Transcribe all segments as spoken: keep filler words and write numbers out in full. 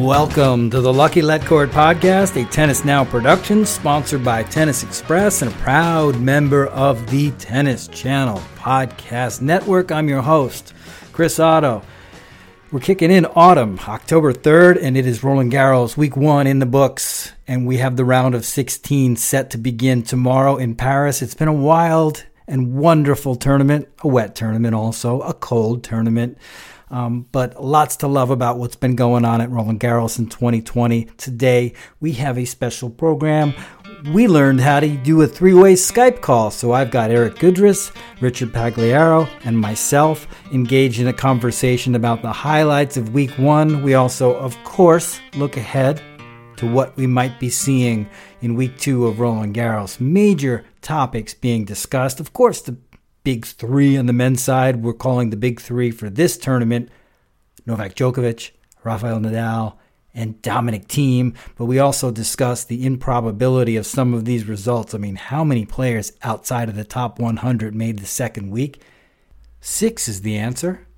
Welcome to the Lucky Let Court Podcast, a Tennis Now production sponsored by Tennis Express and a proud member of the Tennis Channel Podcast Network. I'm your host, Chris Otto. We're kicking in autumn, October third, and it is Roland Garros week one in the books, and we have the round of sixteen set to begin tomorrow in Paris. It's been a wild and wonderful tournament, a wet tournament also, a cold tournament. Um, but lots to love about what's been going on at Roland Garros in twenty twenty. Today, we have a special program. We learned how to do a three-way Skype call. So I've got Eric Gudris, Richard Pagliaro, and myself engaged in a conversation about the highlights of week one. We also, of course, look ahead to what we might be seeing in week two of Roland Garros. Major topics being discussed. Of course, the big three on the men's side, we're calling the big three for this tournament: Novak Djokovic, Rafael Nadal, and Dominic Thiem. But we also discussed the improbability of some of these results. I mean, how many players outside of the top one hundred made the second week? Six is the answer.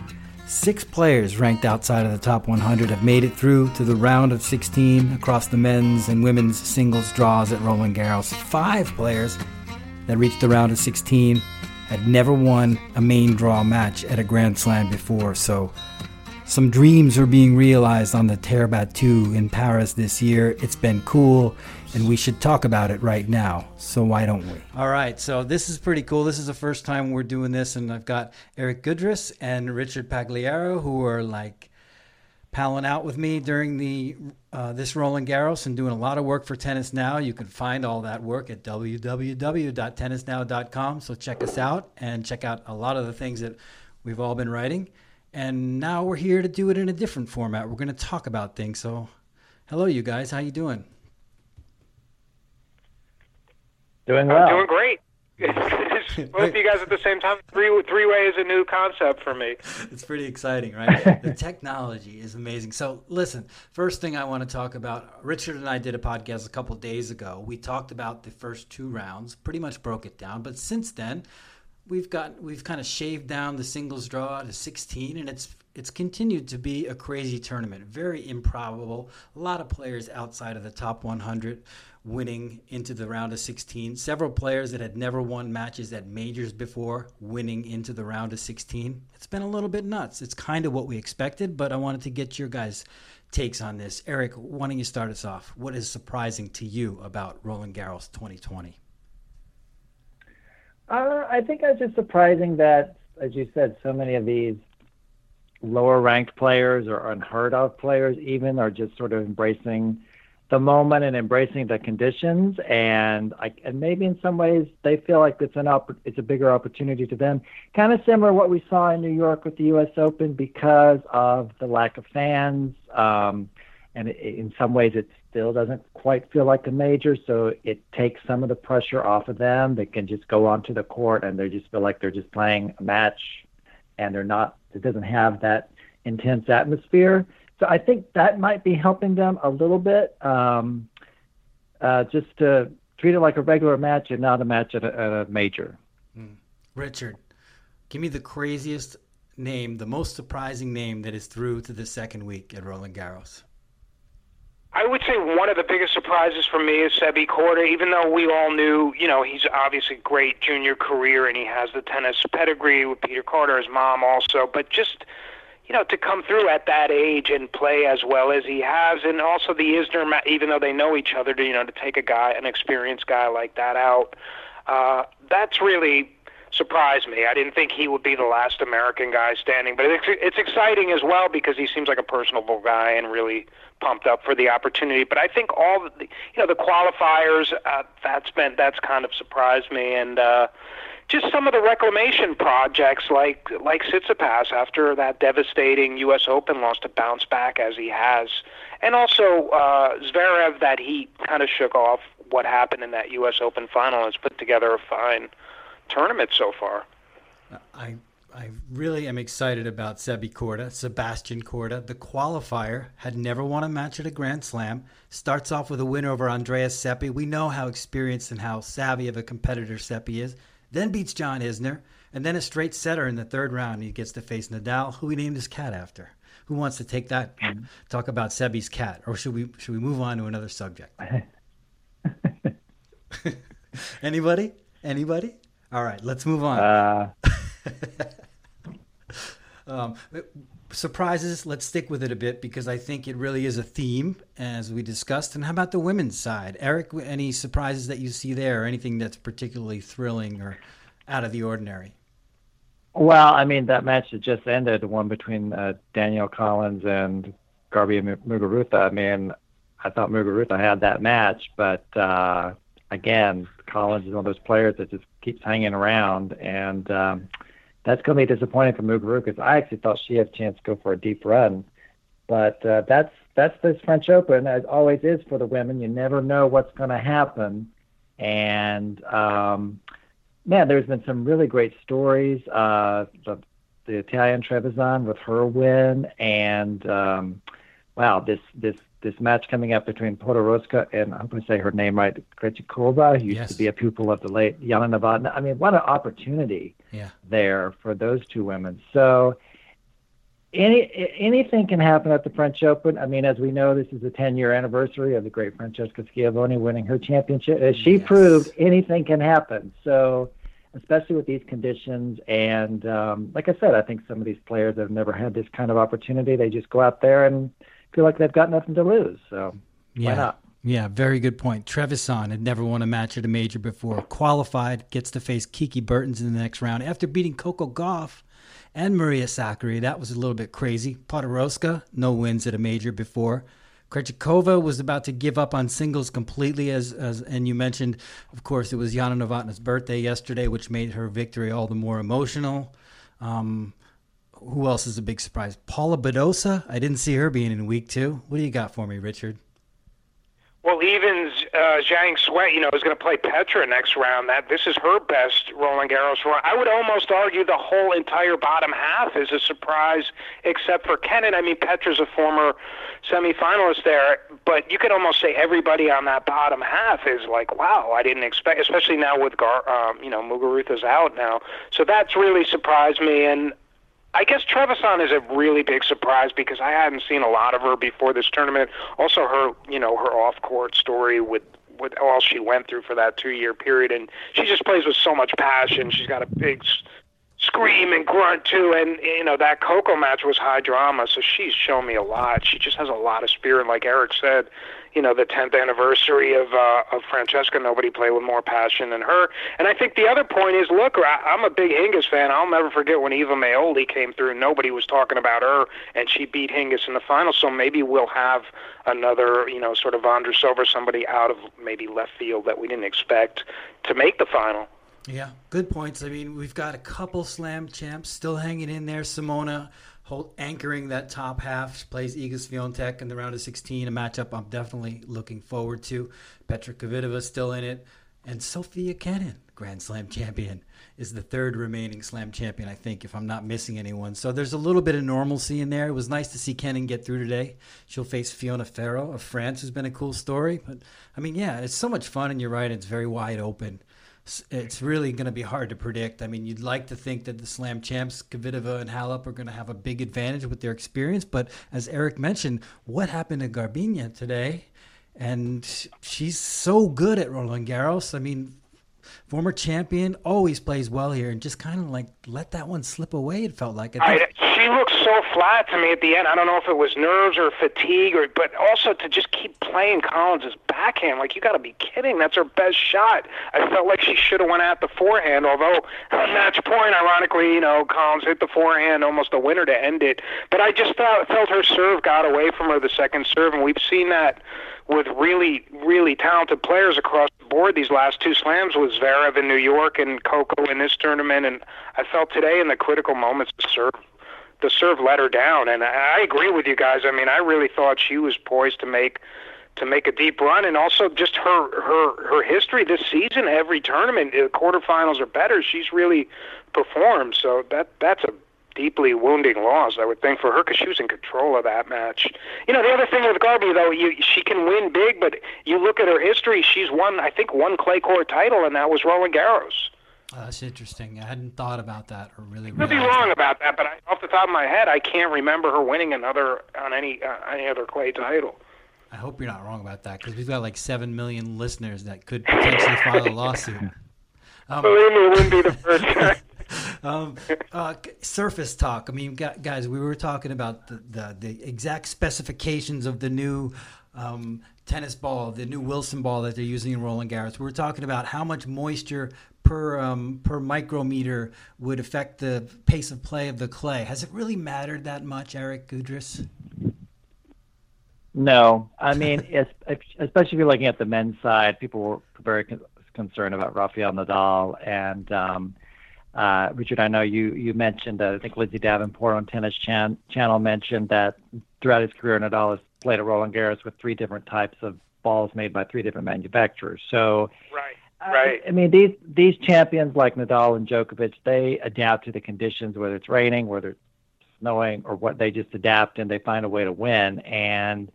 Six players ranked outside of the top one hundred have made it through to the round of sixteen across the men's and women's singles draws at Roland Garros. Five players that reached the round of sixteen had never won a main draw match at a Grand Slam before. So some dreams are being realized on the Terre Battue in Paris this year. It's been cool, and we should talk about it right now. So why don't we? All right, so this is pretty cool. This is the first time we're doing this, and I've got Eric Gudris and Richard Pagliaro, who are like palling out with me during the uh, this Roland Garros and doing a lot of work for Tennis Now. You can find all that work at w w w dot tennis now dot com. So check us out and check out a lot of the things that we've all been writing. And now we're here to do it in a different format. We're going to talk about things. So hello, you guys. How you doing? Doing well. I'm doing great. Both of you guys at the same time. Three three way is a new concept for me. It's pretty exciting, right? The technology is amazing. So listen, first thing I want to talk about, Richard and I did a podcast a couple days ago. We talked about the first two rounds, pretty much broke it down. But since then, we've got we've kind of shaved down the singles draw to sixteen, and it's it's continued to be a crazy tournament. Very improbable. A lot of players outside of the top one hundred winning into the round of sixteen. Several players that had never won matches at majors before winning into the round of sixteen. It's been a little bit nuts. It's kind of what we expected, but I wanted to get your guys' takes on this. Eric, why don't you start us off? What is surprising to you about Roland Garros twenty twenty? Uh, I think it's just surprising that, as you said, so many of these lower-ranked players or unheard-of players even are just sort of embracing the moment and embracing the conditions, and I, and maybe in some ways they feel like it's an opp- it's a bigger opportunity to them. Kind of similar to what we saw in New York with the U S Open because of the lack of fans, um, and it, in some ways it still doesn't quite feel like a major, so it takes some of the pressure off of them. They can just go onto the court and they just feel like they're just playing a match, and they're not. It doesn't have that intense atmosphere. So I think that might be helping them a little bit, um, uh, just to treat it like a regular match and not a match at a, at a major. Mm. Richard, give me the craziest name, the most surprising name that is through to the second week at Roland Garros. I would say one of the biggest surprises for me is Sebi Korda, even though we all knew, you know, he's obviously a great junior career and he has the tennis pedigree with Peter Carter, his mom also, but just, you know, to come through at that age and play as well as he has, and also the Isner, even though they know each other, to, you know, to take a guy, an experienced guy like that out, uh, that's really surprised me. I didn't think he would be the last American guy standing, but it's, it's exciting as well because he seems like a personable guy and really pumped up for the opportunity. But I think all the, you know, the qualifiers, uh, that's been, that's kind of surprised me, and uh, just some of the reclamation projects like like Tsitsipas after that devastating U S Open loss to bounce back as he has, and also uh, Zverev, that he kind of shook off what happened in that U S Open final, has put together a fine tournament so far. I I really am excited about Sebi Korda, Sebastian Korda. The qualifier had never won a match at a Grand Slam. Starts off with a win over Andreas Seppi. We know how experienced and how savvy of a competitor Seppi is. Then beats John Isner, and then a straight setter in the third round. He gets to face Nadal, who he named his cat after, Who wants to take that and talk about Sebi's cat, or should we should we move on to another subject? Anybody? Anybody? All right, let's move on. Uh... um, surprises. Let's stick with it a bit because I think it really is a theme, as we discussed. And how about the women's side, Eric? Any surprises that you see there, or anything that's particularly thrilling or out of the ordinary? Well, I mean, that match that just ended, the one between uh, Danielle Collins and Garbi Muguruza. I mean, I thought Muguruza had that match, but uh, again, Collins is one of those players that just keeps hanging around, and um, that's going to be disappointing for Muguruza because I actually thought she had a chance to go for a deep run. But uh, that's that's this French Open, as always is for the women. You never know what's going to happen, and um, man, there's been some really great stories. Uh, the, the Italian Trevisan with her win, and um, wow, this this this match coming up between Podoroska and, I hope I say her name right, Krejcikova, who used yes. to be a pupil of the late Yana Novotná. I mean, what an opportunity yeah. there for those two women. So any anything can happen at the French Open. I mean, as we know, this is the ten-year anniversary of the great Francesca Schiavone winning her championship. As she yes. proved, anything can happen. So especially with these conditions. And um, like I said, I think some of these players have never had this kind of opportunity. They just go out there and feel like they've got nothing to lose. So yeah. why not? Yeah, very good point. Trevisan had never won a match at a major before. Qualified, gets to face Kiki Bertens in the next round after beating Coco Gauff and Maria Sakkari. That was a little bit crazy. Podoroska, no wins at a major before. Krejcikova was about to give up on singles completely, as, as and you mentioned, of course, it was Yana Novotná's birthday yesterday, which made her victory all the more emotional. Um, who else is a big surprise? Paula Badosa? I didn't see her being in week two. What do you got for me, Richard? Well, even uh, Zhang Sui, you know, is going to play Petra next round. That this is her best Roland Garros run. I would almost argue the whole entire bottom half is a surprise, except for Kenin. I mean, Petra's a former semifinalist there, but you could almost say everybody on that bottom half is like, wow, I didn't expect, especially now with Gar, um, you know, Muguruza's out now. So that's really surprised me. And I guess Trevisan is a really big surprise because I hadn't seen a lot of her before this tournament. Also, her, you know, her off-court story with with all she went through for that two-year period, and she just plays with so much passion. She's got a big scream and grunt too, and you know that Coco match was high drama, so she's shown me a lot. She just has a lot of spirit, like Eric said. You know, the tenth anniversary of uh, of Francesca, nobody played with more passion than her. And I think the other point is, look, I, I'm a big Hingis fan. I'll never forget when Eva Maioli came through. Nobody was talking about her, and she beat Hingis in the final. So maybe we'll have another, you know, sort of Vondrousova, somebody out of maybe left field that we didn't expect to make the final. Yeah, good points. I mean, we've got a couple slam champs still hanging in there. Simona hold, anchoring that top half. She plays Iga Swiatek in the round of sixteen, a matchup I'm definitely looking forward to. Petra Kvitova still in it. And Sofia Kenin, Grand Slam champion, is the third remaining slam champion, I think, if I'm not missing anyone. So there's a little bit of normalcy in there. It was nice to see Kenin get through today. She'll face Fiona Ferro of France, who's been a cool story. But, I mean, yeah, it's so much fun, and you're right, it's very wide open. It's really going to be hard to predict. I mean, you'd like to think that the slam champs, Kvitova and Halep, are going to have a big advantage with their experience. But as Eric mentioned, what happened to Garbiñe today? And she's so good at Roland Garros. I mean, former champion, always plays well here, and just kind of like let that one slip away, it felt like. I think. I, she looked so flat to me at the end. I don't know if it was nerves or fatigue, or but also to just keep playing Collins' backhand. Like, you got to be kidding. That's her best shot. I felt like she should have went at the forehand, although at match point, ironically, you know, Collins hit the forehand, almost a winner to end it. But I just thought, felt her serve got away from her, the second serve, and we've seen that with really, really talented players across the board. These last two slams was Zverev in New York and Coco in this tournament, and I felt today in the critical moments the serve, the serve let her down. And I agree with you guys. I mean, I really thought she was poised to make to make a deep run, and also just her her her history this season. Every tournament, the quarterfinals or better, she's really performed. So that that's a deeply wounding loss, I would think, for her, because she was in control of that match. You know, the other thing with Garbi, though, you, she can win big, but you look at her history, she's won, I think, one clay court title, and that was Roland Garros. Oh, that's interesting. I hadn't thought about that or really. I could be wrong that. about that, but I, off the top of my head, I can't remember her winning another on any uh, any other clay title. I hope you're not wrong about that, because we've got like seven million listeners that could potentially file a lawsuit. Um, Believe me, it wouldn't be the first time. um, uh, surface talk. I mean, guys, we were talking about the, the, the exact specifications of the new um, tennis ball, the new Wilson ball that they're using in Roland Garros. We were talking about how much moisture per um, per micrometer would affect the pace of play of the clay. Has it really mattered that much, Eric Gudris? No. I mean, especially if you're looking at the men's side, people were very con- concerned about Rafael Nadal. And um, uh, Richard, I know you, you mentioned, uh, I think Lindsay Davenport on Tennis Chan- Channel mentioned that throughout his career, Nadal has played at Roland Garros with three different types of balls made by three different manufacturers. So, right, right. I, I mean, these these champions like Nadal and Djokovic, they adapt to the conditions, whether it's raining, whether it's snowing, or what. They just adapt and they find a way to win. And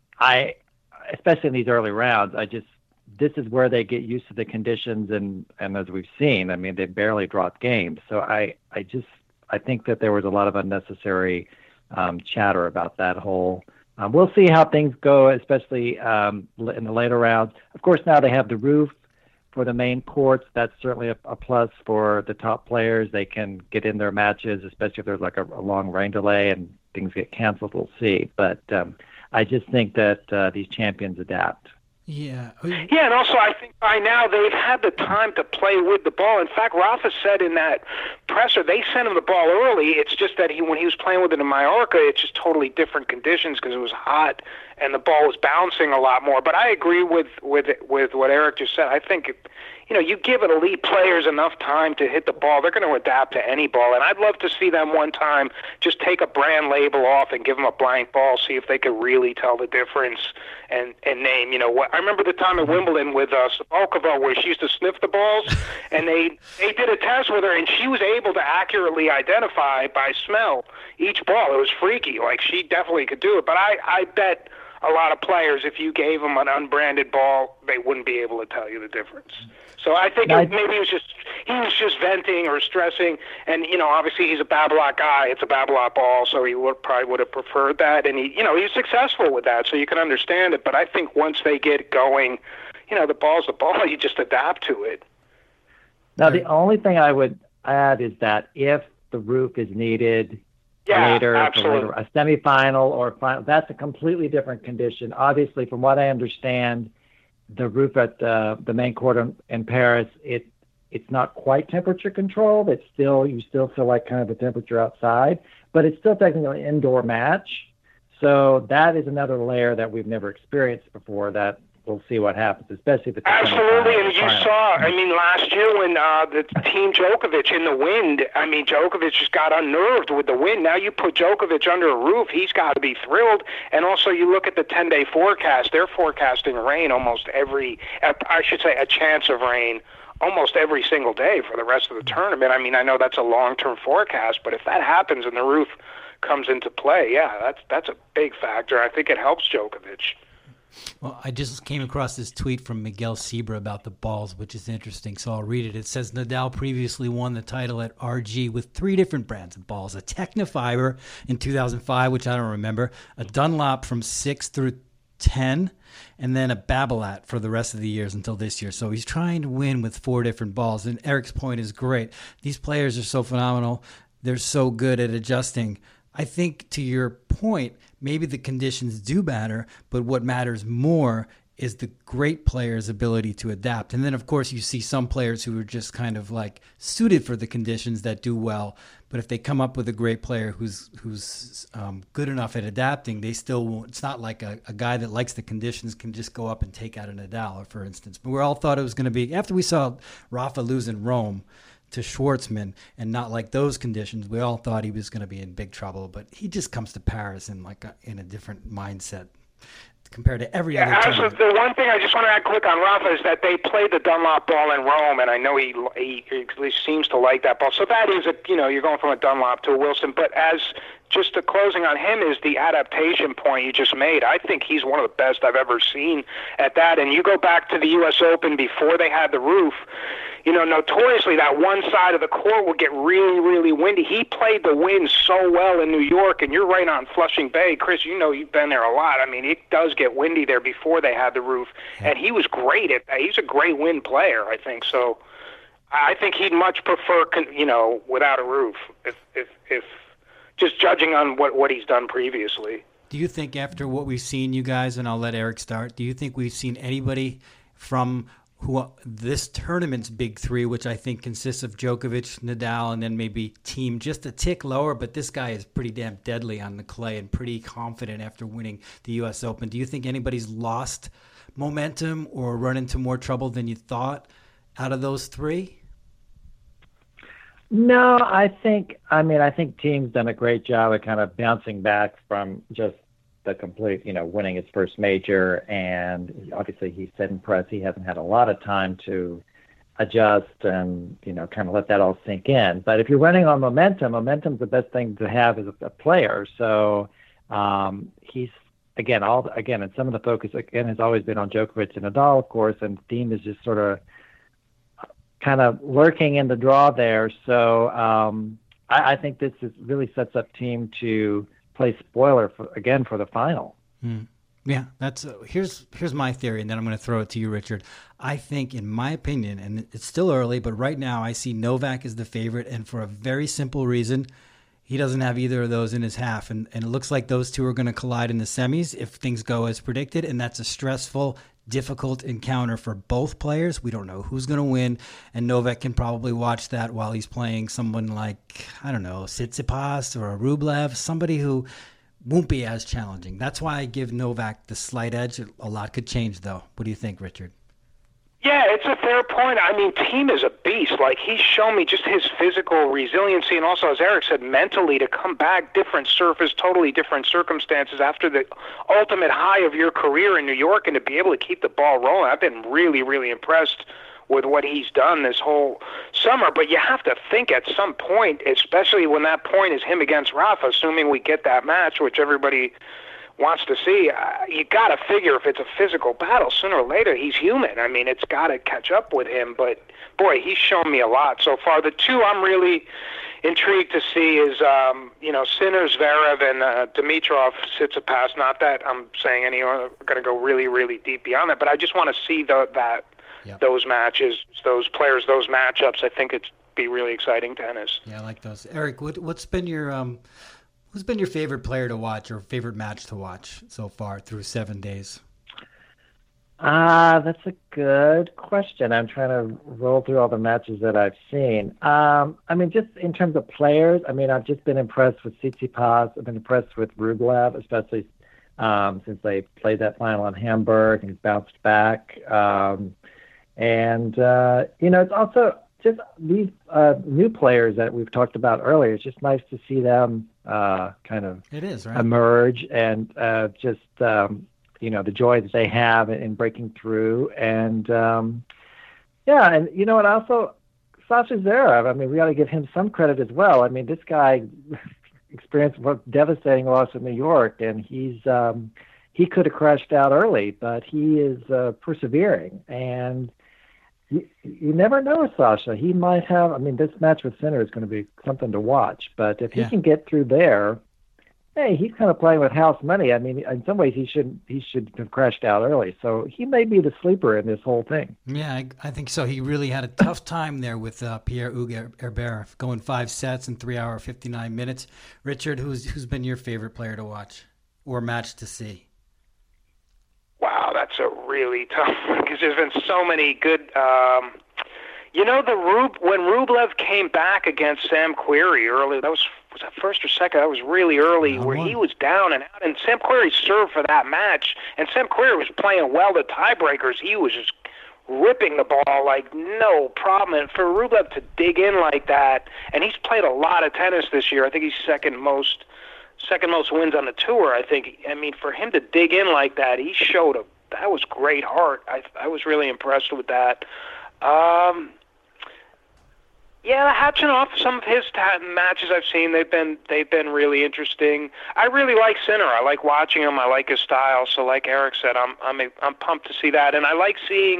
I, especially in these early rounds, I just, this is where they get used to the conditions, and, and as we've seen, I mean, they barely dropped games. So I, I just, I think that there was a lot of unnecessary um, chatter about that whole. Um, we'll see how things go, especially um, in the later rounds. Of course, now they have the roof for the main courts. That's certainly a, a plus for the top players. They can get in their matches, especially if there's like a, a long rain delay and things get canceled. We'll see. But um, I just think that uh, these champions adapt. Yeah. Yeah, and also I think by now they've had the time to play with the ball. In fact, Rafa said in that presser, they sent him the ball early. It's just that he, when he was playing with it in Mallorca, it's just totally different conditions because it was hot and the ball was bouncing a lot more. But I agree with with with what Eric just said. I think, you know, you give it elite players enough time to hit the ball, they're going to adapt to any ball. And I'd love to see them one time just take a brand label off and give them a blank ball, see if they could really tell the difference and, and name, you know, what. I remember the time at Wimbledon with uh, Sabokova where she used to sniff the balls, and they, they did a test with her, and she was able to accurately identify by smell each ball. It was freaky. Like, she definitely could do it. But I, I bet a lot of players, if you gave them an unbranded ball, they wouldn't be able to tell you the difference. So I think it, maybe he was just he was just venting or stressing, and you know, obviously he's a Babolat guy. It's a Babolat ball, so he would probably would have preferred that, and he, you know, he's successful with that, so you can understand it. But I think once they get going, you know, the ball's the ball. You just adapt to it. Now, the only thing I would add is that if the roof is needed yeah, later, absolutely. later, a semifinal or final, that's a completely different condition. Obviously, from what I understand, the roof at uh, the main court in, in Paris, it it's not quite temperature controlled. It's still, you still feel like kind of the temperature outside, but it's still technically an indoor match. So that is another layer that we've never experienced before, that we'll see what happens, especially if it's absolutely. And you final. saw, I mean, last year when uh, the team Djokovic in the wind, I mean, Djokovic just got unnerved with the wind. Now you put Djokovic under a roof, he's got to be thrilled. And also you look at the ten-day forecast, they're forecasting rain almost every, I should say a chance of rain, almost every single day for the rest of the tournament. I mean, I know that's a long-term forecast, but if that happens and the roof comes into play, yeah, that's that's a big factor. I think it helps Djokovic. Well, I just came across this tweet from Miguel Sebra about the balls, which is interesting, so I'll read it. It says, Nadal previously won the title at R G with three different brands of balls, a Technifiber in two thousand five, which I don't remember, a Dunlop from six through ten, and then a Babolat for the rest of the years until this year. So he's trying to win with four different balls, and Eric's point is great. These players are so phenomenal. They're so good at adjusting. I think, to your point, maybe the conditions do matter, but what matters more is the great player's ability to adapt. And then, of course, you see some players who are just kind of like suited for the conditions that do well. But if they come up with a great player who's who's um, good enough at adapting, they still won't. It's not like a, a guy that likes the conditions can just go up and take out a Nadal, for instance. But we all thought it was going to be, after we saw Rafa lose in Rome to Schwartzman and not like those conditions, we all thought he was going to be in big trouble. But he just comes to Paris in like a, in a different mindset compared to every yeah, other tournament. The one thing I just want to add quick on Rafa is that they played the Dunlop ball in Rome, and I know he, he at least seems to like that ball. So that is a, you know, you're going from a Dunlop to a Wilson. But as just the closing on him is the adaptation point you just made. I think he's one of the best I've ever seen at that. And you go back to the U S Open before they had the roof. you know, notoriously that one side of the court would get really, really windy. He played the wind so well in New York, and you're right on Flushing Bay. Chris, you know you've been there a lot. I mean, it does get windy there before they had the roof, and he was great at that. He's a great wind player, I think. So I think he'd much prefer, you know, without a roof, if, if, if just judging on what, what he's done previously. Do you think after what we've seen, you guys, and I'll let Eric start, do you think we've seen anybody from who this tournament's big three, which I think consists of Djokovic, Nadal, and then maybe Thiem just a tick lower, but this guy is pretty damn deadly on the clay and pretty confident after winning the U S Open. Do you think anybody's lost momentum or run into more trouble than you thought out of those three? No, I think, I mean, I think Thiem's done a great job of kind of bouncing back from just the complete, you know, winning his first major, and obviously he's said in press he hasn't had a lot of time to adjust and, you know, kind of let that all sink in. But if you're running on momentum, momentum's the best thing to have as a, a player. So um, he's, again, all again, and some of the focus, again, has always been on Djokovic and Nadal, of course, and Thiem is just sort of kind of lurking in the draw there. So um, I, I think this is, really sets up Thiem to play spoiler for, again for the final. Hmm. Yeah, that's uh, here's here's my theory, and then I'm going to throw it to you, Richard. I think, in my opinion, and it's still early, but right now I see Novak as the favorite, and for a very simple reason, he doesn't have either of those in his half, and, and it looks like those two are going to collide in the semis if things go as predicted, and that's a stressful, difficult encounter for both players. We don't know who's going to win, and Novak can probably watch that while he's playing someone like, I don't know, Tsitsipas or Rublev, somebody who won't be as challenging. That's why I give Novak the slight edge. A lot could change, though. What do you think, Richard? Yeah, it's a fair point. I mean, Thiem is a beast. Like, he's shown me just his physical resiliency, and also, as Eric said, mentally to come back, different surface, totally different circumstances after the ultimate high of your career in New York, and to be able to keep the ball rolling. I've been really, really impressed with what he's done this whole summer. But you have to think at some point, especially when that point is him against Rafa, assuming we get that match, which everybody wants to see, uh, you got to figure if it's a physical battle, sooner or later, he's human. I mean, it's got to catch up with him. But, boy, he's shown me a lot so far. The two I'm really intrigued to see is, um, you know, Sinner, Zverev, and uh, Dimitrov, Tsitsipas. Not that I'm saying any are going to go really, really deep beyond that, but I just want to see the, that yep. those matches, those players, those matchups. I think it'd be really exciting tennis. Yeah, I like those. Eric, what, what's been your um, – who's been your favorite player to watch or favorite match to watch so far through seven days? Ah, uh, that's a good question. I'm trying to roll through all the matches that I've seen. Um, I mean, just in terms of players, I mean, I've just been impressed with Tsitsipas. I've been impressed with Rublev, especially um, since they played that final in Hamburg and he's bounced back. Um, and, uh, you know, it's also just these uh, new players that we've talked about earlier. It's just nice to see them uh, kind of it is, right? emerge and uh, just, um, you know, the joy that they have in breaking through. And, um, yeah, and, you know what, also, Sasha Zverev, I mean, we got to give him some credit as well. I mean, this guy experienced a devastating loss in New York, and he's um, he could have crashed out early, but he is uh, persevering. And You, you never know, Sasha. He might have, I mean, this match with Sinner is going to be something to watch. But if he yeah. can get through there, hey, he's kind of playing with house money. I mean, in some ways, he should he should have crashed out early. So he may be the sleeper in this whole thing. Yeah, I, I think so. He really had a tough time there with uh, Pierre-Hugues Herbert, going five sets in three hour, fifty-nine minutes. Richard, who's who's been your favorite player to watch or match to see? Wow, that's a really tough one because there's been so many good. Um, you know, the Rub when Rublev came back against Sam Querrey early, that was was that first or second? That was really early, where he was down and out, and Sam Querrey served for that match, and Sam Querrey was playing well the tiebreakers. He was just ripping the ball like no problem. And for Rublev to dig in like that, and he's played a lot of tennis this year. I think he's second most. Second most wins on the tour, I think. I mean, for him to dig in like that, he showed a that was great heart. I I was really impressed with that. Um, yeah, hatching off some of his ta- matches I've seen, they've been they've been really interesting. I really like Sinner. I like watching him. I like his style. So, like Eric said, I'm I'm I'm pumped to see that, and I like seeing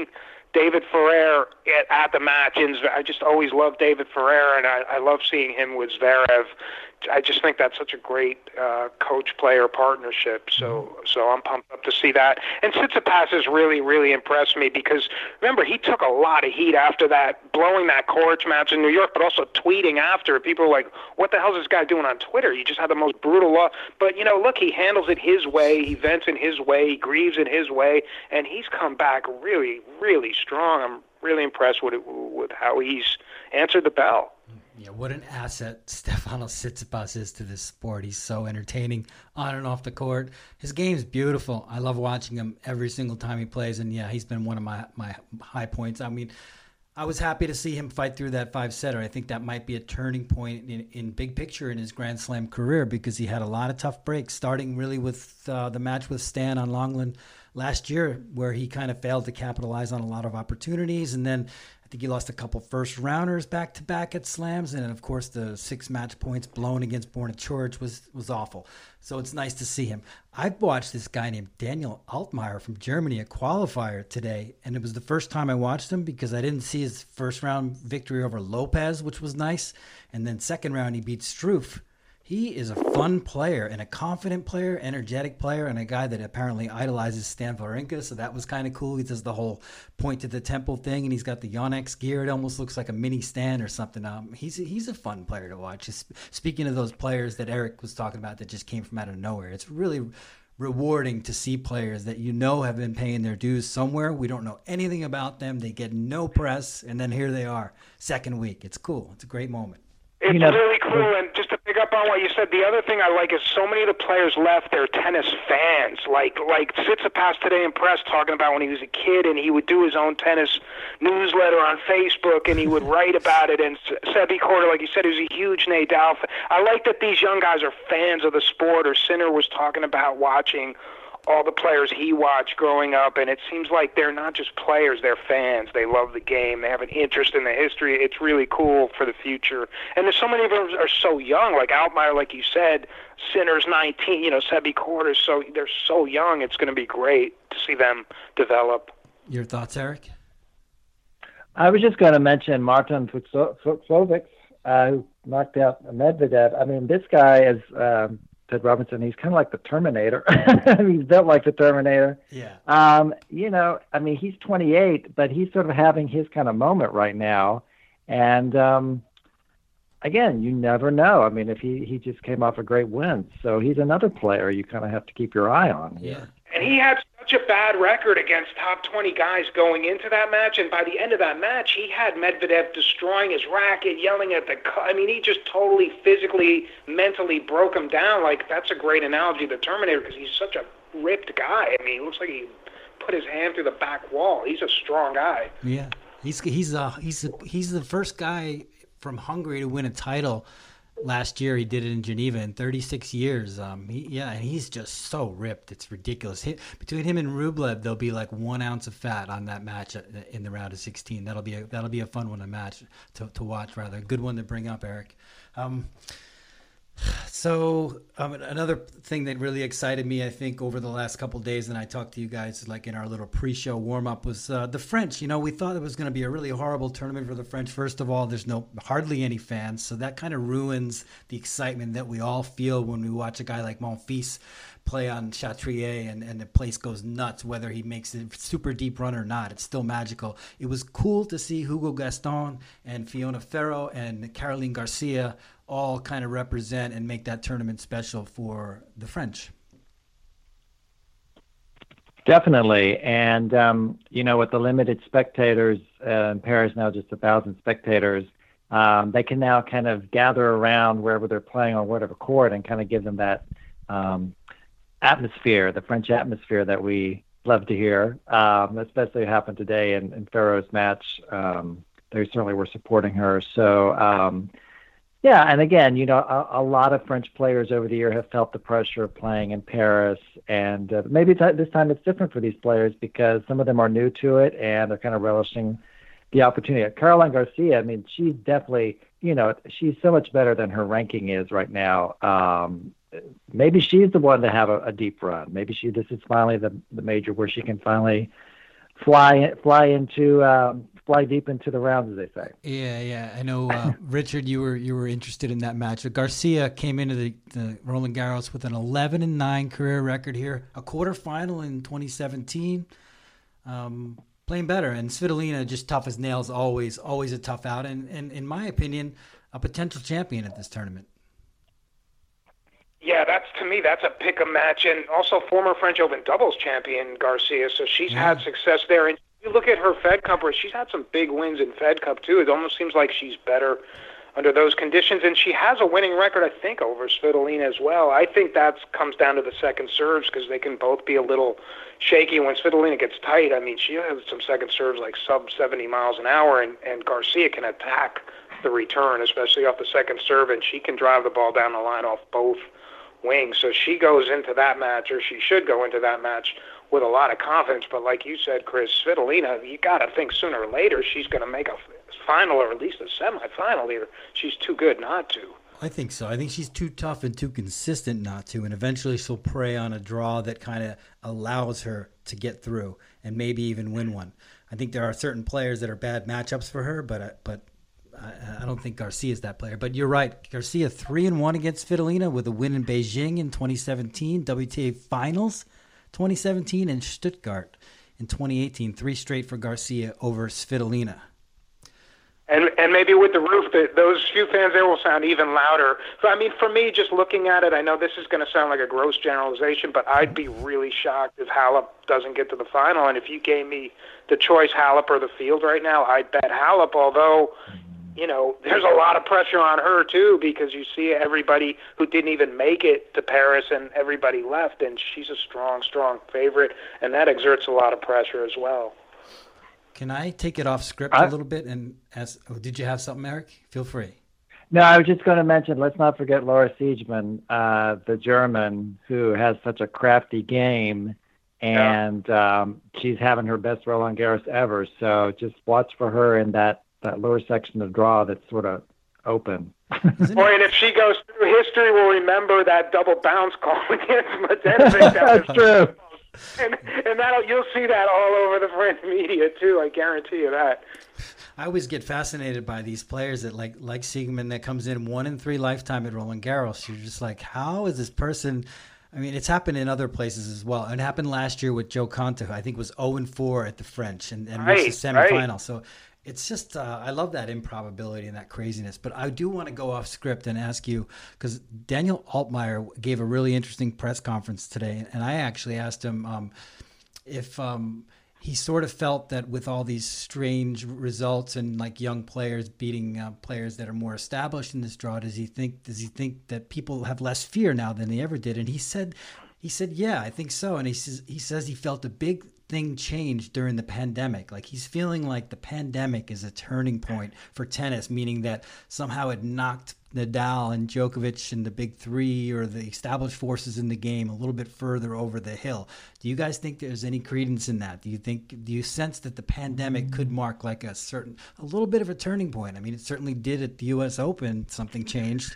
David Ferrer at, at the match. And I just always loved David Ferrer, and I, I love seeing him with Zverev. I just think that's such a great uh, coach-player partnership. So, so I'm pumped up to see that. And Tsitsipas has really, really impressed me because remember he took a lot of heat after that, blowing that Coric match in New York, but also tweeting after. People were like, "What the hell is this guy doing on Twitter? You just had the most brutal law." But you know, look, he handles it his way. He vents in his way. He grieves in his way, and he's come back really, really strong. I'm really impressed with it, with how he's answered the bell. Yeah, what an asset Stefanos Tsitsipas is to this sport. He's so entertaining on and off the court. His game's beautiful. I love watching him every single time he plays, and yeah, he's been one of my, my high points. I mean, I was happy to see him fight through that five-setter. I think that might be a turning point in, in big picture in his Grand Slam career because he had a lot of tough breaks, starting really with uh, the match with Stan on Longland last year where he kind of failed to capitalize on a lot of opportunities, and then I think he lost a couple first rounders back to back at slams, and then of course the six match points blown against Borna Coric was was awful. So it's nice to see him. I've watched this guy named Daniel Altmaier from Germany, a qualifier today, and it was the first time I watched him because I didn't see his first round victory over Lopez, which was nice, and then second round he beat Struff. He is a fun player and a confident player, energetic player, and a guy that apparently idolizes Stan Wawrinka, so that was kind of cool. He does the whole point to the temple thing, and he's got the Yonex gear. It almost looks like a mini Stan or something. Um, he's, he's a fun player to watch. Just speaking of those players that Eric was talking about that just came from out of nowhere, it's really rewarding to see players that you know have been paying their dues somewhere. We don't know anything about them. They get no press, and then here they are, second week. It's cool. It's a great moment. It's you know, really cool, and just to pick up on what you said, the other thing I like is so many of the players left, they're tennis fans. Like like Tsitsipas today in press talking about when he was a kid, and he would do his own tennis newsletter on Facebook, and he would write about it. And Sebi Korda, like you said, he was a huge Nadal fan. I like that these young guys are fans of the sport, or Sinner was talking about watching all the players he watched growing up, and it seems like they're not just players, they're fans. They love the game. They have an interest in the history. It's really cool for the future. And there's so many of them are so young, like Altmaier, like you said, Sinner's nineteen, you know, Sebi Korda, so they're so young. It's going to be great to see them develop. Your thoughts, Eric? I was just going to mention Martin Fucsovics, uh, who knocked out Medvedev. I mean, this guy is... Um, Ted Robinson, he's kind of like the Terminator. He's built like the Terminator. Yeah. Um, you know, I mean, he's twenty-eight, but he's sort of having his kind of moment right now. And um, again, you never know. I mean, if he, he just came off a great win, so he's another player you kind of have to keep your eye on. Yeah. And he had such a bad record against top twenty guys going into that match, and by the end of that match, he had Medvedev destroying his racket, yelling at the... I mean, he just totally physically, mentally broke him down. Like, that's a great analogy to the Terminator, because he's such a ripped guy. I mean, it looks like he put his hand through the back wall. He's a strong guy. Yeah. He's he's uh, he's a, he's the first guy from Hungary to win a title. Last year, he did it in Geneva in thirty-six years. Um, he, yeah, and he's just so ripped. It's ridiculous. He, between him and Rublev, there'll be like one ounce of fat on that match in the round of sixteen. That'll be a, that'll be a fun one to match to, to watch. Rather, a good one to bring up, Eric. Um, So um, another thing that really excited me, I think, over the last couple of days, and I talked to you guys like in our little pre-show warm-up, was uh, the French. You know, we thought it was going to be a really horrible tournament for the French. First of all, there's no hardly any fans, so that kind of ruins the excitement that we all feel when we watch a guy like Monfils play on Chatrier, and, and the place goes nuts, whether he makes a super deep run or not. It's still magical. It was cool to see Hugo Gaston and Fiona Ferro and Caroline Garcia all kind of represent and make that tournament special for the French. Definitely. And, um, you know, with the limited spectators uh, in Paris now, just a thousand spectators, um, they can now kind of gather around wherever they're playing on whatever court and kind of give them that um, atmosphere, the French atmosphere that we love to hear. Um, especially happened today in, in Ferro's match. Um, they certainly were supporting her. So, um, yeah, and again, you know, a, a lot of French players over the year have felt the pressure of playing in Paris, and uh, maybe t- this time it's different for these players because some of them are new to it and they're kind of relishing the opportunity. Caroline Garcia, I mean, she's definitely, you know, she's so much better than her ranking is right now. Um, maybe she's the one to have a, a deep run. Maybe she this is finally the the major where she can finally fly fly into um, fly deep into the rounds, as they say. Yeah, yeah. I know, uh, Richard, you were you were interested in that match. Garcia came into the, the Roland Garros with an eleven and nine career record here, a quarterfinal in twenty seventeen, um, playing better. And Svitolina, just tough as nails, always, always a tough out. And, and in my opinion, a potential champion at this tournament. Yeah, that's to me, that's a pick-em match. And also former French Open doubles champion Garcia, so she's yeah. had success there. And you look at her Fed Cup race, she's had some big wins in Fed Cup, too. It almost seems like she's better under those conditions. And she has a winning record, I think, over Svitolina as well. I think that comes down to the second serves because they can both be a little shaky. When Svitolina gets tight, I mean, she has some second serves like sub seventy miles an hour, and, and Garcia can attack the return, especially off the second serve, and she can drive the ball down the line off both wings. So she goes into that match, or she should go into that match, with a lot of confidence. But like you said, Chris, Svitolina, you got to think sooner or later she's going to make a final or at least a semifinal here. She's too good not to. I think so. I think she's too tough and too consistent not to, and eventually she'll prey on a draw that kind of allows her to get through and maybe even win one. I think there are certain players that are bad matchups for her, but but I, I don't think Garcia is that player. But you're right. Garcia three and one against Svitolina with a win in Beijing in twenty seventeen, W T A Finals twenty seventeen, and Stuttgart in twenty eighteen. Three straight for Garcia over Svitolina. And and maybe with the roof, the, those few fans there will sound even louder. So, I mean, for me, just looking at it, I know this is going to sound like a gross generalization, but I'd be really shocked if Halep doesn't get to the final. And if you gave me the choice, Halep or the field right now, I'd bet Halep, although, you know, there's a lot of pressure on her, too, because you see everybody who didn't even make it to Paris and everybody left, and she's a strong, strong favorite, and that exerts a lot of pressure as well. Can I take it off script I, a little bit and ask, oh, did you have something, Eric? Feel free. No, I was just going to mention, let's not forget Laura Siegemund, uh, the German, who has such a crafty game, and yeah. um, she's having her best Roland Garros ever. So just watch for her in that, that lower section of draw that's sort of open. Boy, and if she goes through history, we'll remember that double bounce call against Medvedev. That's true. And, and that'll, you'll see that all over the French media, too. I guarantee you that. I always get fascinated by these players that like like Siegemund that comes in one in three lifetime at Roland Garros. You're just like, how is this person? I mean, it's happened in other places as well. It happened last year with Joe Conte, who I think was oh and four at the French and, and right, reached the semifinal. Right. So it's just, uh, I love that improbability and that craziness. But I do want to go off script and ask you, because Daniel Altmaier gave a really interesting press conference today, and I actually asked him um, if um, he sort of felt that with all these strange results and like young players beating uh, players that are more established in this draw, does he think does he think that people have less fear now than they ever did? And he said, he said, yeah, I think so. And he says he says he felt a big thing changed during the pandemic. Like he's feeling like the pandemic is a turning point for tennis, meaning that somehow it knocked Nadal and Djokovic and the big three or the established forces in the game a little bit further over the hill. Do you guys think there's any credence in that? Do you think, do you sense that the pandemic could mark like a certain, a little bit of a turning point? I mean, it certainly did at the U S Open. Something changed.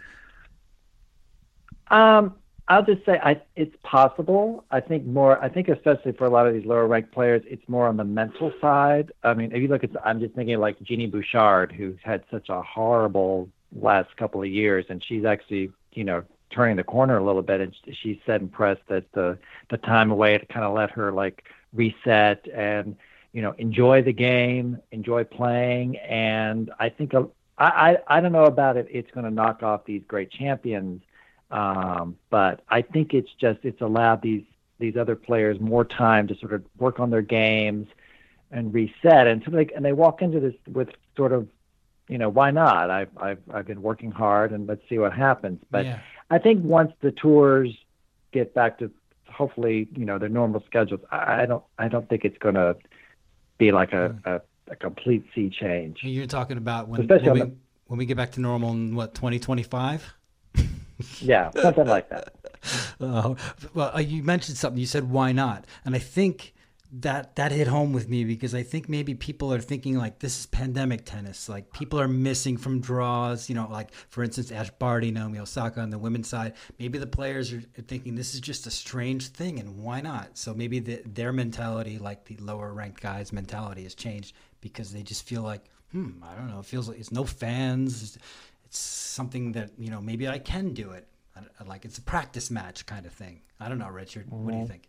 Um, I'll just say I, it's possible. I think more, I think especially for a lot of these lower ranked players, it's more on the mental side. I mean, if you look at, I'm just thinking like Jeannie Bouchard, who's had such a horrible last couple of years, and she's actually, you know, turning the corner a little bit. And she said in press that the, the time away had kind of let her like reset and, you know, enjoy the game, enjoy playing. And I think, I, I, I don't know about it. It's going to knock off these great champions. Um, but I think it's just, it's allowed these, these other players more time to sort of work on their games and reset. And so they, and they walk into this with sort of, you know, why not? I've, I've, I've been working hard and let's see what happens. But yeah. I think once the tours get back to hopefully, you know, their normal schedules, I, I don't, I don't think it's going to be like a, a, a complete sea change. You're talking about when, when we, the, when we get back to normal in what, twenty twenty-five? Yeah, something like that. Uh, well, uh, you mentioned something. You said, why not? And I think that that hit home with me because I think maybe people are thinking like this is pandemic tennis. Like people are missing from draws, you know, like for instance, Ash Barty, Naomi Osaka on the women's side. Maybe the players are thinking this is just a strange thing and why not? So maybe the, their mentality, like the lower ranked guys' mentality has changed because they just feel like, hmm, I don't know, it feels like it's no fans. It's something that, you know, maybe I can do it. Like it's a practice match kind of thing. I don't know, Richard. Mm-hmm. What do you think?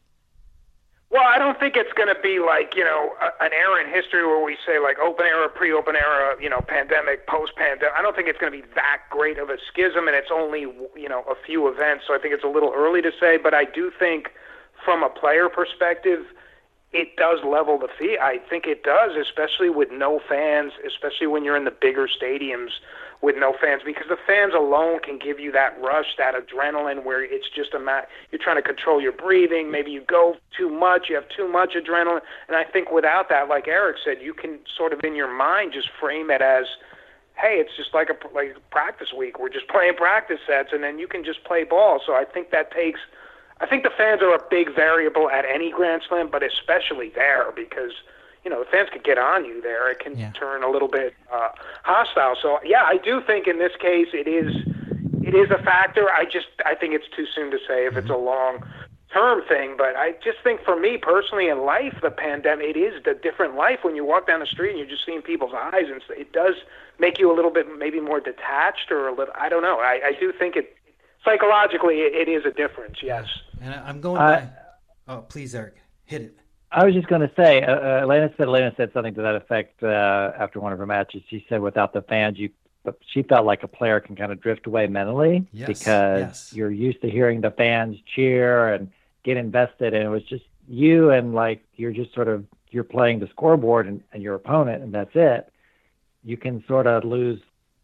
Well, I don't think it's going to be like, you know, a, an era in history where we say like open era, pre-open era, you know, pandemic, post-pandemic. I don't think it's going to be that great of a schism, and it's only, you know, a few events. So I think it's a little early to say, but I do think from a player perspective, it does level the field. I think it does, especially with no fans, especially when you're in the bigger stadiums with no fans, because the fans alone can give you that rush, that adrenaline where it's just a mat. You're trying to control your breathing. Maybe you go too much. You have too much adrenaline. And I think without that, like Eric said, you can sort of in your mind just frame it as, hey, it's just like a like practice week. We're just playing practice sets, and then you can just play ball. So I think that takes – I think the fans are a big variable at any Grand Slam, but especially there because – you know, the fans could get on you there. It can yeah. turn a little bit uh, hostile. So, yeah, I do think in this case it is it is a factor. I just I think it's too soon to say if mm-hmm. it's a long-term thing. But I just think for me personally in life, the pandemic, it is a different life when you walk down the street and you're just seeing people's eyes. And it does make you a little bit maybe more detached or a little – I don't know. I, I do think it – psychologically it, it is a difference, yes. And I'm going uh, by – oh, please, Eric, hit it. I was just going to say, uh, uh, Elena said Elena said something to that effect uh, after one of her matches. She said, "Without the fans, you." But she felt like a player can kind of drift away mentally yes, because yes. you're used to hearing the fans cheer and get invested, and it was just you and like you're just sort of you're playing the scoreboard and, and your opponent, and that's it. You can sort of lose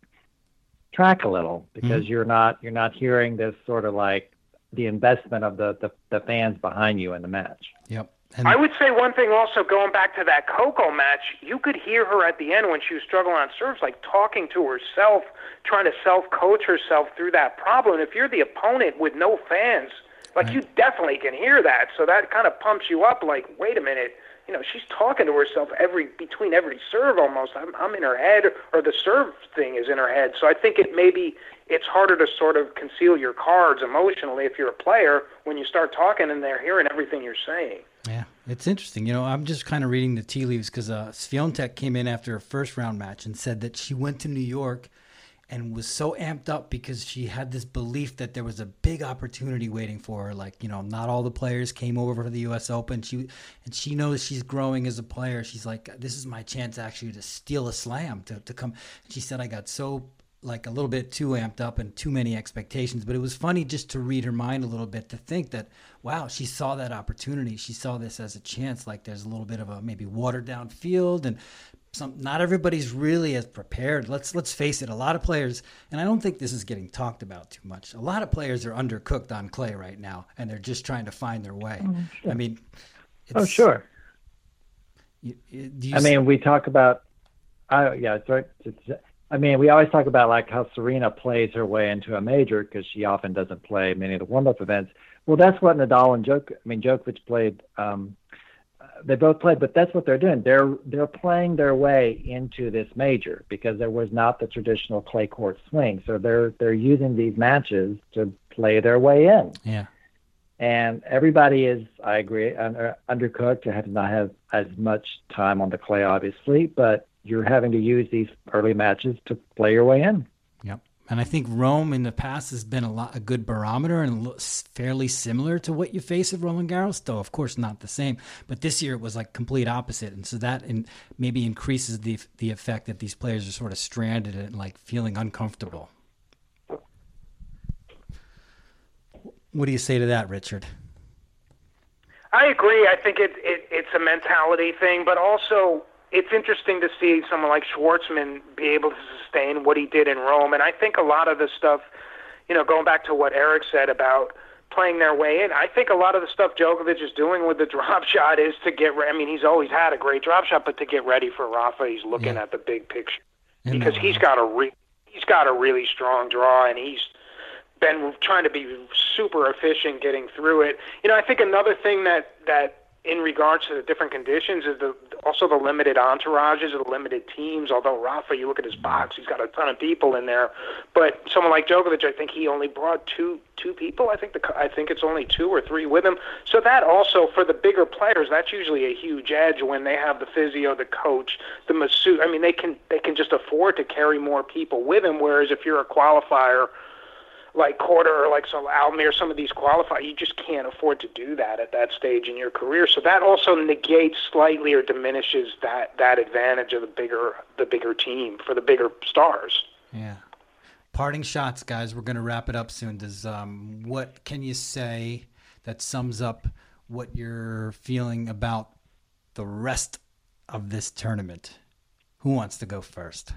track a little because mm-hmm. you're not you're not hearing this sort of like the investment of the the, the fans behind you in the match. Yep. And I would say one thing also, going back to that Coco match, you could hear her at the end when she was struggling on serves, like talking to herself, trying to self-coach herself through that problem. If you're the opponent with no fans, like right. you definitely can hear that. So that kind of pumps you up like, wait a minute, you know, she's talking to herself every between every serve almost. I'm, I'm in her head, or the serve thing is in her head. So I think it maybe it's harder to sort of conceal your cards emotionally if you're a player when you start talking and they're hearing everything you're saying. Yeah, it's interesting. You know, I'm just kind of reading the tea leaves because uh, Swiatek came in after her first round match and said that she went to New York and was so amped up because she had this belief that there was a big opportunity waiting for her. Like, you know, not all the players came over for the U S Open. She and she knows she's growing as a player. She's like, this is my chance actually to steal a slam, to, to come. She said, I got so like a little bit too amped up and too many expectations, but it was funny just to read her mind a little bit, to think that, wow, she saw that opportunity. She saw this as a chance. Like there's a little bit of a maybe watered down field, and some, not everybody's really as prepared. Let's, let's face it. A lot of players, and I don't think this is getting talked about too much. A lot of players are undercooked on clay right now, and they're just trying to find their way. Oh, sure. I mean, it's, oh, sure. You, you I mean, we talk about, I, yeah, it's right. It's, I mean, we always talk about like how Serena plays her way into a major because she often doesn't play many of the warm-up events. Well, that's what Nadal and Djokovic, I mean, Djokovic played. Um, they both played, but that's what they're doing. They're they're playing their way into this major because there was not the traditional clay court swing. So they're they're using these matches to play their way in. Yeah. And everybody is, I agree, under, undercooked. You have to not have as much time on the clay, obviously, but you're having to use these early matches to play your way in. Yep. And I think Rome in the past has been a lot a good barometer and fairly similar to what you face at Roland Garros, though of course not the same. But this year it was like complete opposite, and so that in, maybe increases the the effect that these players are sort of stranded and like feeling uncomfortable. What do you say to that, Richard? I agree. I think it, it it's a mentality thing, but also it's interesting to see someone like Schwartzman be able to sustain what he did in Rome. And I think a lot of the stuff, you know, going back to what Eric said about playing their way in, I think a lot of the stuff Djokovic is doing with the drop shot is to get ready. I mean, he's always had a great drop shot, but to get ready for Rafa, he's looking yeah. at the big picture. And because he's got a re- he's got a really strong draw, and he's been trying to be super efficient getting through it. You know, I think another thing that, that in regards to the different conditions is the also the limited entourages of the limited teams. Although Rafa, you look at his box, he's got a ton of people in there. But someone like Djokovic, I think he only brought two two people. I think the I think it's only two or three with him. So that also, for the bigger players, that's usually a huge edge when they have the physio, the coach, the masseuse. I mean, they can they can just afford to carry more people with him. Whereas if you're a qualifier like Korda or like some Almir, some of these qualifiers, you just can't afford to do that at that stage in your career. So that also negates slightly or diminishes that, that advantage of the bigger the bigger team for the bigger stars. Yeah. Parting shots, guys. We're going to wrap it up soon. Does um, what can you say that sums up what you're feeling about the rest of this tournament? Who wants to go first?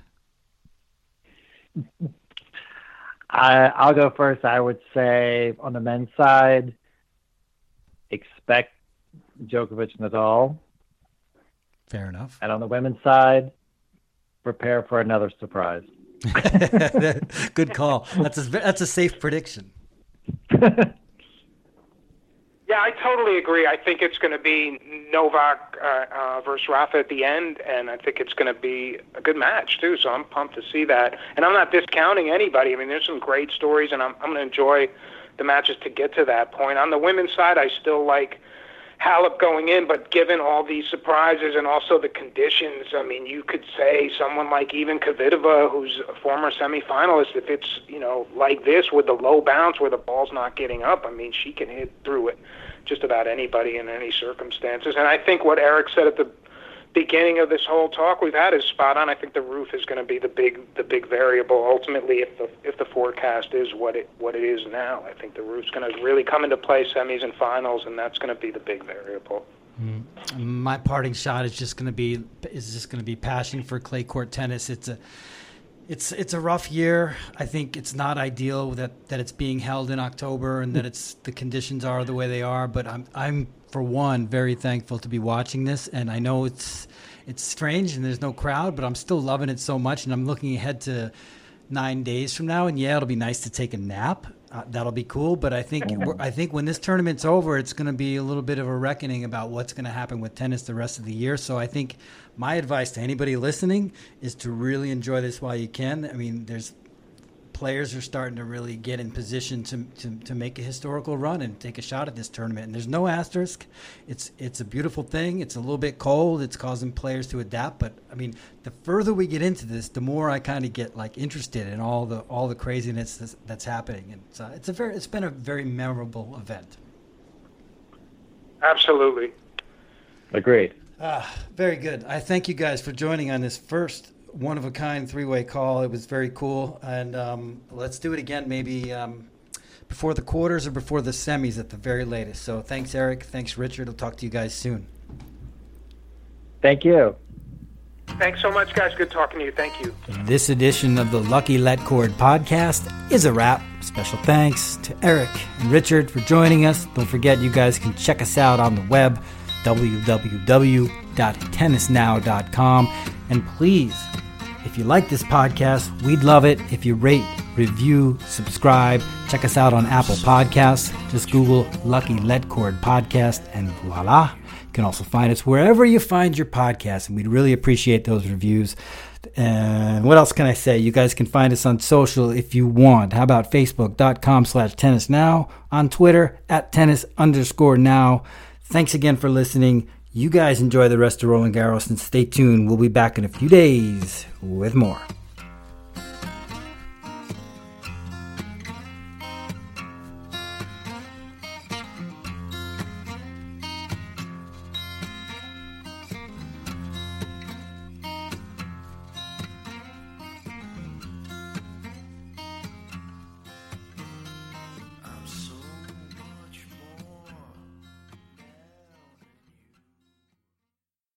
I, I'll go first. I would say on the men's side, expect Djokovic Nadal. Fair enough. And on the women's side, prepare for another surprise. Good call. That's a, that's a safe prediction. Yeah, I totally agree. I think it's going to be Novak uh, uh, versus Rafa at the end, and I think it's going to be a good match, too, so I'm pumped to see that. And I'm not discounting anybody. I mean, there's some great stories, and I'm, I'm going to enjoy the matches to get to that point. On the women's side, I still like Halep going in, but given all these surprises and also the conditions, I mean, you could say someone like even Kvitova, who's a former semifinalist, if it's, you know, like this with the low bounce where the ball's not getting up, I mean, she can hit through it just about anybody in any circumstances. And I think what Eric said at the beginning of this whole talk we've had is spot on. I think the roof is going to be the big the big variable ultimately if the if the forecast is what it what it is now. I think the roof's going to really come into play semis and finals, and that's going to be the big variable. Mm. My parting shot is just going to be is just going to be passion for clay court tennis. It's a It's it's a rough year. I think it's not ideal that, that it's being held in October and that it's the conditions are the way they are. But I'm I'm for one very thankful to be watching this, and I know it's it's strange and there's no crowd, but I'm still loving it so much, and I'm looking ahead to nine days from now. And yeah, it'll be nice to take a nap. Uh, that'll be cool. But I think we're, I think when this tournament's over, it's going to be a little bit of a reckoning about what's going to happen with tennis the rest of the year. So I think my advice to anybody listening is to really enjoy this while you can. I mean, there's players are starting to really get in position to, to, to make a historical run and take a shot at this tournament. And there's no asterisk. It's it's a beautiful thing. It's a little bit cold. It's causing players to adapt. But I mean, the further we get into this, the more I kind of get like interested in all the all the craziness that's, that's happening. And it's, uh, it's a very it's been a very memorable event. Absolutely. Agreed. Ah, very good. I thank you guys for joining on this first one-of-a-kind three-way call. It was very cool. And um, let's do it again maybe um, before the quarters or before the semis at the very latest. So thanks, Eric. Thanks, Richard. I'll talk to you guys soon. Thank you. Thanks so much, guys. Good talking to you. Thank you. This edition of the Lucky Let Cord podcast is a wrap. Special thanks to Eric and Richard for joining us. Don't forget, you guys can check us out on the web, w w w dot tennis now dot com. And please, if you like this podcast, we'd love it if you rate, review, subscribe. Check us out on Apple Podcasts. Just Google Lucky Let Cord Podcast and voila. You can also find us wherever you find your podcast, and we'd really appreciate those reviews. And what else can I say? You guys can find us on social if you want. How about Facebook.com slash tennis now, on Twitter at tennis underscore now. Thanks again for listening. You guys enjoy the rest of Roland Garros and stay tuned. We'll be back in a few days with more.